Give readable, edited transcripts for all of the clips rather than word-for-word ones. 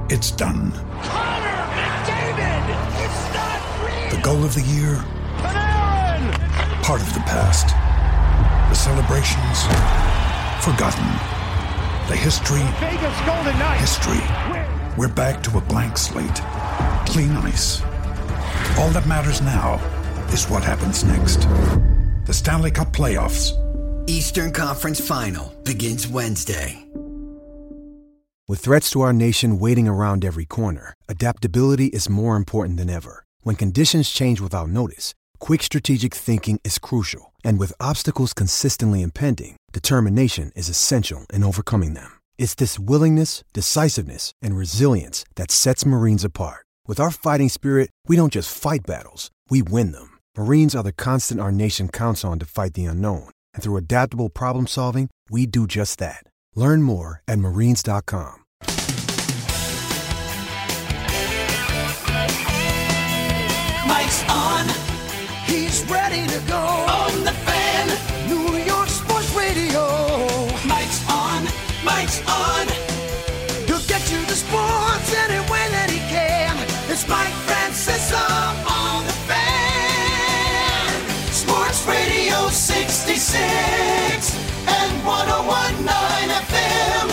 It's done. Connor McDavid! It's not real! The goal of the year? Panarin! Part of the past. The celebrations? Forgotten. The history? Vegas Golden Knights! History. We're back to a blank slate. Clean ice. All that matters now is what happens next. The Stanley Cup Playoffs. Eastern Conference Final begins Wednesday. With threats to our nation waiting around every corner, adaptability is more important than ever. When conditions change without notice, quick strategic thinking is crucial. And with obstacles consistently impending, determination is essential in overcoming them. It's this willingness, decisiveness, and resilience that sets Marines apart. With our fighting spirit, we don't just fight battles, we win them. Marines are the constant our nation counts on to fight the unknown. And through adaptable problem solving, we do just that. Learn more at marines.com. Mike's on. He's ready to go. On the Fan. New York Sports Radio. Mike's on. Mike's on. He'll get you the sports any way that he can. It's Mike Francesa on the Fan. Sports Radio 66 and 101.9 FM.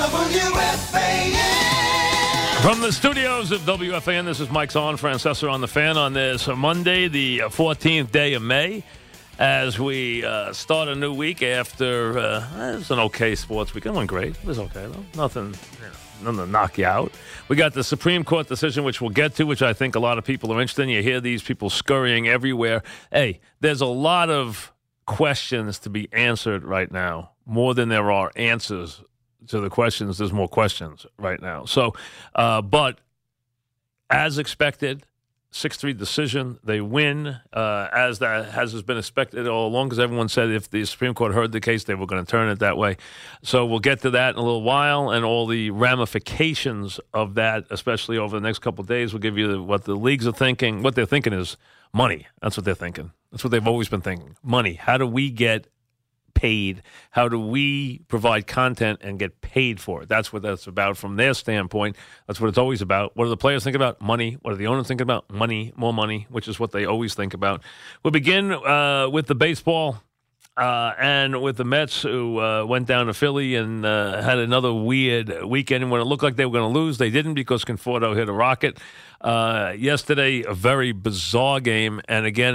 WFAN. From the studios of WFAN, this is Mike's on, Francesa on the Fan on this Monday, the 14th day of May, as we start a new week after it was an okay sports weekend. It went great. It was okay, though. Nothing to knock you out. We got the Supreme Court decision, which we'll get to, which I think a lot of people are interested in. You hear these people scurrying everywhere. Hey, there's a lot of questions to be answered right now, more than there are answers to the questions. There's more questions right now. So, but as expected, 6-3 decision. They win, as that has been expected all along, because everyone said if the Supreme Court heard the case, they were going to turn it that way. So we'll get to that in a little while, and all the ramifications of that, especially over the next couple of days. We'll give you what the leagues are thinking. What they're thinking is money. That's what they're thinking. That's what they've always been thinking. Money. How do we get paid? How do we provide content and get paid for it? That's what that's about from their standpoint. That's what it's always about. What do the players think about? Money. What are the owners thinking about? Money, more money, which is what they always think about. We'll begin with the baseball and with the Mets, who went down to Philly and had another weird weekend. When it looked like they were going to lose, they didn't, because Conforto hit a rocket. Yesterday, a very bizarre game, and again,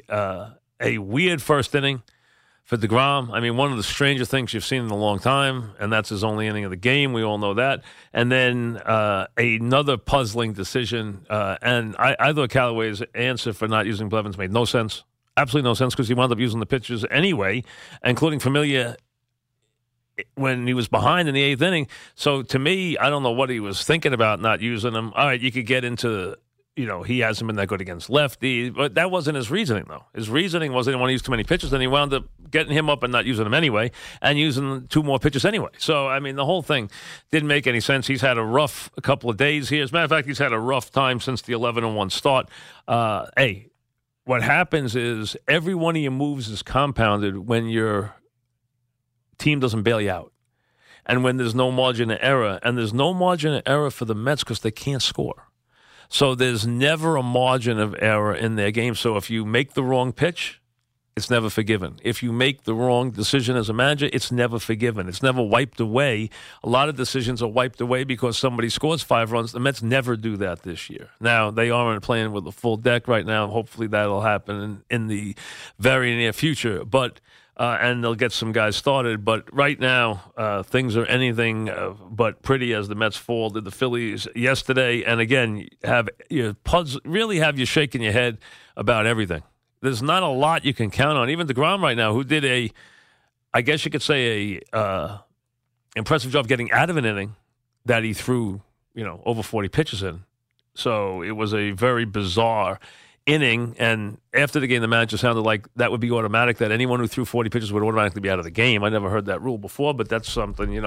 a weird first inning for DeGrom. I mean, one of the strangest things you've seen in a long time, and that's his only inning of the game. We all know that. And then another puzzling decision. And I thought Callaway's answer for not using Blevins made no sense. Absolutely no sense, because he wound up using the pitchers anyway, including Familia when he was behind in the eighth inning. So to me, I don't know what he was thinking about not using them. All right, you could get into, he hasn't been that good against lefty, but that wasn't his reasoning, though. His reasoning was he didn't want to use too many pitches, and he wound up getting him up and not using them anyway, and using two more pitches anyway. So, I mean, the whole thing didn't make any sense. He's had a rough couple of days here. As a matter of fact, he's had a rough time since the 11-1 start. Hey, what happens is every one of your moves is compounded when your team doesn't bail you out, and when there's no margin of error. And there's no margin of error for the Mets because they can't score. So there's never a margin of error in their game. So if you make the wrong pitch, it's never forgiven. If you make the wrong decision as a manager, it's never forgiven. It's never wiped away. A lot of decisions are wiped away because somebody scores 5 runs. The Mets never do that this year. Now, they aren't playing with a full deck right now. Hopefully that'll happen in the very near future. But and they'll get some guys started. But right now, things are anything but pretty as the Mets fall to the Phillies yesterday. And again, really have you shaking your head about everything. There's not a lot you can count on. Even DeGrom right now, who did I guess you could say impressive job getting out of an inning that he threw, over 40 pitches in. So it was a very bizarre inning, and after the game, the manager sounded like that would be automatic, that anyone who threw 40 pitches would automatically be out of the game. I never heard that rule before, but that's something,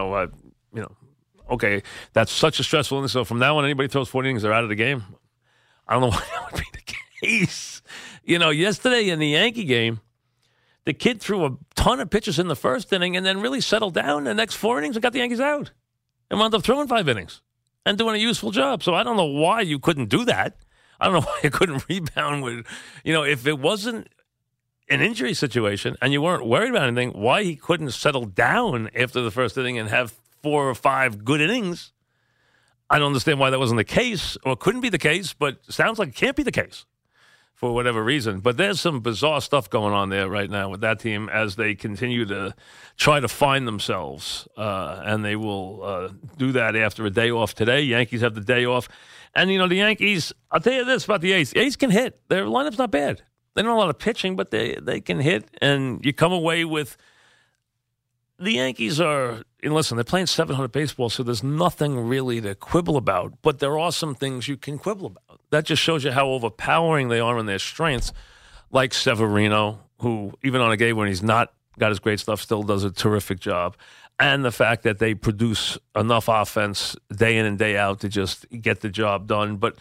okay, that's such a stressful inning. So from now on, anybody throws 40 innings, they're out of the game. I don't know why that would be the case. Yesterday in the Yankee game, the kid threw a ton of pitches in the first inning and then really settled down the next 4 innings and got the Yankees out and wound up throwing 5 innings. and doing a useful job. So I don't know why you couldn't do that. I don't know why you couldn't rebound with, if it wasn't an injury situation and you weren't worried about anything, why he couldn't settle down after the first inning and have 4 or 5 good innings. I don't understand why that wasn't the case or couldn't be the case, but sounds like it can't be the case for whatever reason. But there's some bizarre stuff going on there right now with that team as they continue to try to find themselves. And they will do that after a day off today. Yankees have the day off. And, the Yankees, I'll tell you this about the A's. The A's can hit. Their lineup's not bad. They don't have a lot of pitching, but they can hit. And you come away with the Yankees are, and listen, they're playing 700 baseball, so there's nothing really to quibble about. But there are some things you can quibble about. That just shows you how overpowering they are in their strengths, like Severino, who, even on a game when he's not got his great stuff, still does a terrific job. And the fact that they produce enough offense day in and day out to just get the job done. But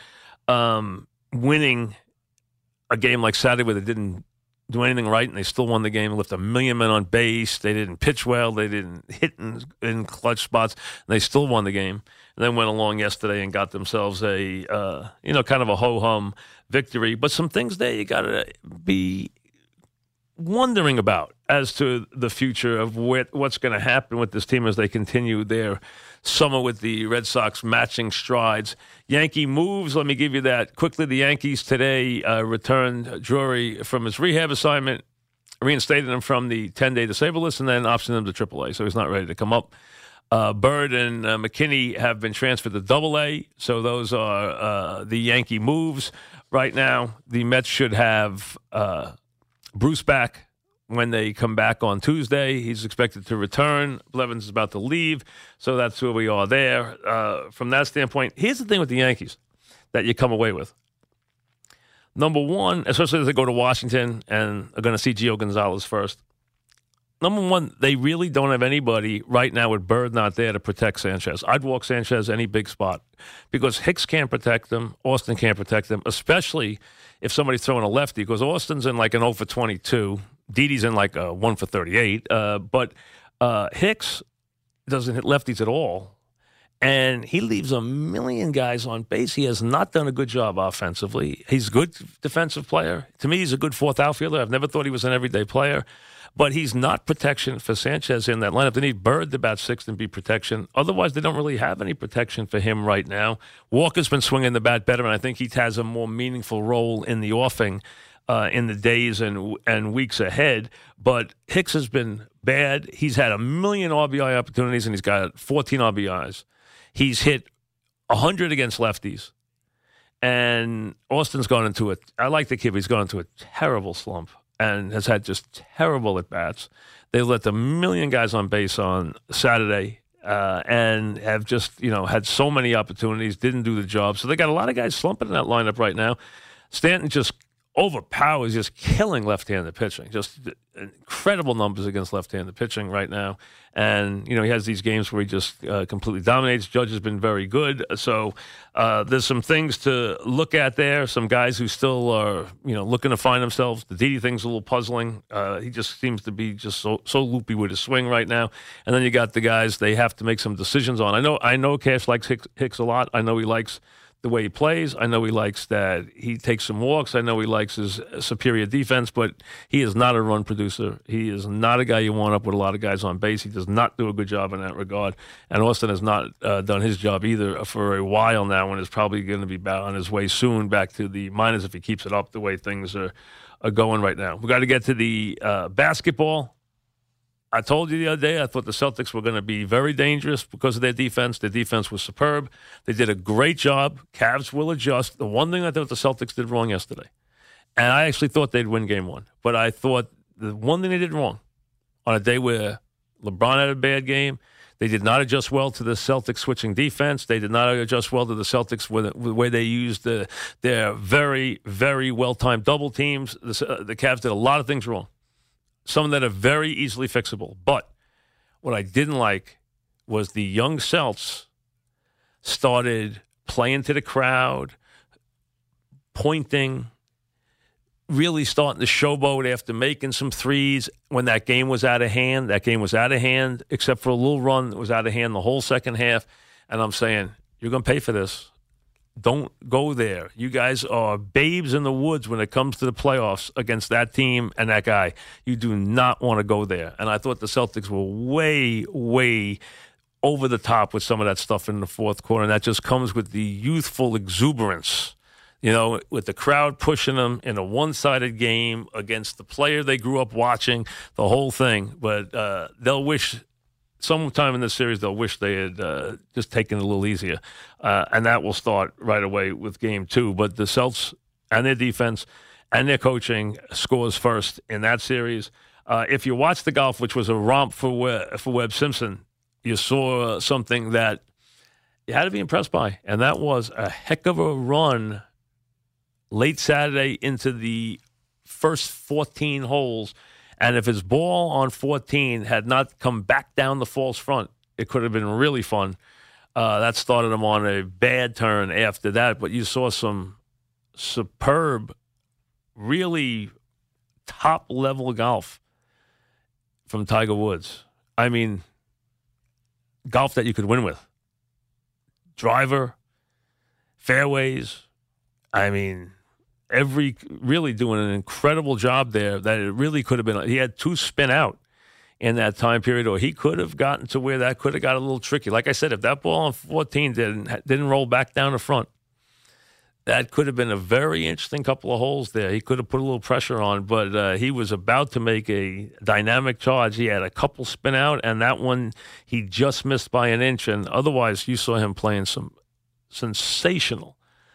winning a game like Saturday where they didn't do anything right and they still won the game, left 1 million men on base, they didn't pitch well, they didn't hit in clutch spots, and they still won the game. And then went along yesterday and got themselves a, kind of a ho-hum victory. But some things there you got to be wondering about as to the future of what's going to happen with this team as they continue their summer with the Red Sox matching strides. Yankee moves, let me give you that quickly. The Yankees today returned Drury from his rehab assignment, reinstated him from the 10-day disabled list, and then optioned him to AAA, so he's not ready to come up. Bird and McKinney have been transferred to AA, so those are the Yankee moves right now. The Mets should have Bruce back when they come back on Tuesday. He's expected to return. Blevins is about to leave, so that's where we are there. From that standpoint, here's the thing with the Yankees that you come away with. Number one, especially as they go to Washington and are going to see Gio Gonzalez first. Number one, they really don't have anybody right now with Bird not there to protect Sanchez. I'd walk Sanchez any big spot because Hicks can't protect them. Austin can't protect them, especially if somebody's throwing a lefty, because Austin's in like an 0 for 22. Didi's in like a 1 for 38. But Hicks doesn't hit lefties at all. And he leaves 1 million guys on base. He has not done a good job offensively. He's a good defensive player. To me, he's a good fourth outfielder. I've never thought he was an everyday player. But he's not protection for Sanchez in that lineup. They need Bird to bat sixth and be protection. Otherwise, they don't really have any protection for him right now. Walker's been swinging the bat better, and I think he has a more meaningful role in the offing in the days and weeks ahead. But Hicks has been bad. He's had 1 million RBI opportunities, and he's got 14 RBIs. He's hit 100 against lefties. And Austin's gone into it. I like the kid, but he's gone into a terrible slump and has had just terrible at-bats. They let 1 million guys on base on Saturday and have just, had so many opportunities, didn't do the job. So they got a lot of guys slumping in that lineup right now. Stanton just overpowers, just killing left-handed pitching. Just incredible numbers against left-handed pitching right now. And, he has these games where he just completely dominates. Judge has been very good. So there's some things to look at there. Some guys who still are, looking to find themselves. The Didi thing's a little puzzling. He just seems to be just so loopy with his swing right now. And then you got the guys they have to make some decisions on. I know Cash likes Hicks a lot. I know he likes the way he plays. I know he likes that he takes some walks. I know he likes his superior defense, but he is not a run producer. He is not a guy you want up with a lot of guys on base. He does not do a good job in that regard. And Austin has not done his job either for a while now and is probably going to be on his way soon back to the minors if he keeps it up the way things are going right now. We got to get to the basketball. I told you the other day I thought the Celtics were going to be very dangerous because of their defense. Their defense was superb. They did a great job. Cavs will adjust. The one thing I thought the Celtics did wrong yesterday, and I actually thought they'd win game one, but I thought the one thing they did wrong on a day where LeBron had a bad game, they did not adjust well to the Celtics switching defense. They did not adjust well to the Celtics with the way they used their very, very well-timed double teams. The Cavs did a lot of things wrong. Some that are very easily fixable. But what I didn't like was the young Celts started playing to the crowd, pointing, really starting to showboat after making some threes when that game was out of hand. That game was out of hand, except for a little run that was out of hand the whole second half. And I'm saying, You're going to pay for this. Don't go there. You guys are babes in the woods when it comes to the playoffs against that team and that guy. You do not want to go there. And I thought the Celtics were way, way over the top with some of that stuff in the fourth quarter, and that just comes with the youthful exuberance, with the crowd pushing them in a one-sided game against the player they grew up watching, the whole thing. But they'll wish sometime in this series they'll wish they had just taken it a little easier. And that will start right away with game 2. But the Celts and their defense and their coaching scores first in that series. If you watch the golf, which was a romp for Webb Simpson, you saw something that you had to be impressed by, and that was a heck of a run late Saturday into the first 14 holes. And if his ball on 14 had not come back down the false front, it could have been really fun. That started him on a bad turn after that. But you saw some superb, really top-level golf from Tiger Woods. I mean, golf that you could win with. Driver, fairways. I mean, really doing an incredible job there that it really could have been. He had 2 spin out in that time period, or he could have gotten to where that could have got a little tricky. Like I said, if that ball on 14 didn't roll back down the front, that could have been a very interesting couple of holes there. He could have put a little pressure on, but he was about to make a dynamic charge. He had a couple spin out, and that one he just missed by an inch. And otherwise, you saw him playing some sensational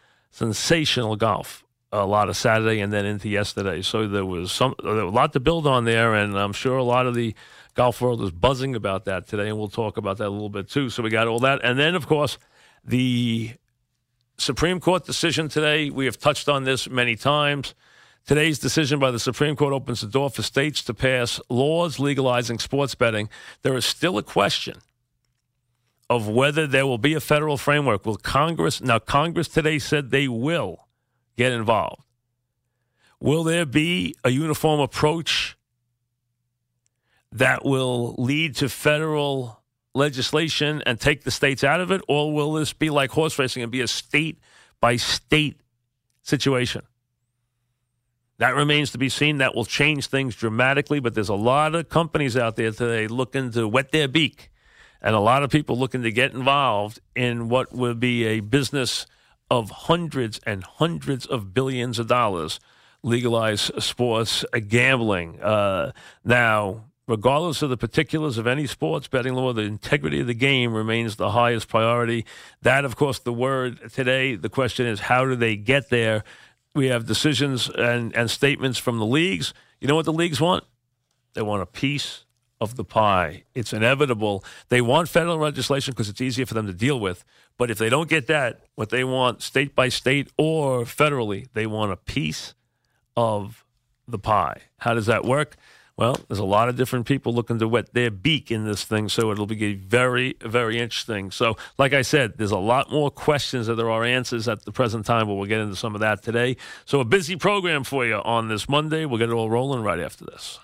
golf a lot of Saturday and then into yesterday. So there was a lot to build on there, and I'm sure a lot of the golf world is buzzing about that today, and we'll talk about that a little bit too. So we got all that. And then, of course, the Supreme Court decision today. We have touched on this many times. Today's decision by the Supreme Court opens the door for states to pass laws legalizing sports betting. There is still a question of whether there will be a federal framework. Will Congress today said they will get involved. Will there be a uniform approach that will lead to federal legislation and take the states out of it, or will this be like horse racing and be a state-by-state situation? That remains to be seen. That will change things dramatically, but there's a lot of companies out there today looking to wet their beak, and a lot of people looking to get involved in what will be a business of hundreds and hundreds of billions of dollars, legalize sports gambling. Now, regardless of the particulars of any sports betting law, the integrity of the game remains the highest priority. That, of course, the word today. The question is, how do they get there? We have decisions and statements from the leagues. You know what the leagues want? They want a piece of the pie. It's inevitable. They want federal legislation because it's easier for them to deal with. But if they don't get that, what they want state by state or federally, they want a piece of the pie. How does that work? Well, there's a lot of different people looking to wet their beak in this thing, so it'll be very, very interesting. So, like I said, there's a lot more questions than there are answers at the present time, but we'll get into some of that today. So a busy program for you on this Monday. We'll get it all rolling right after this.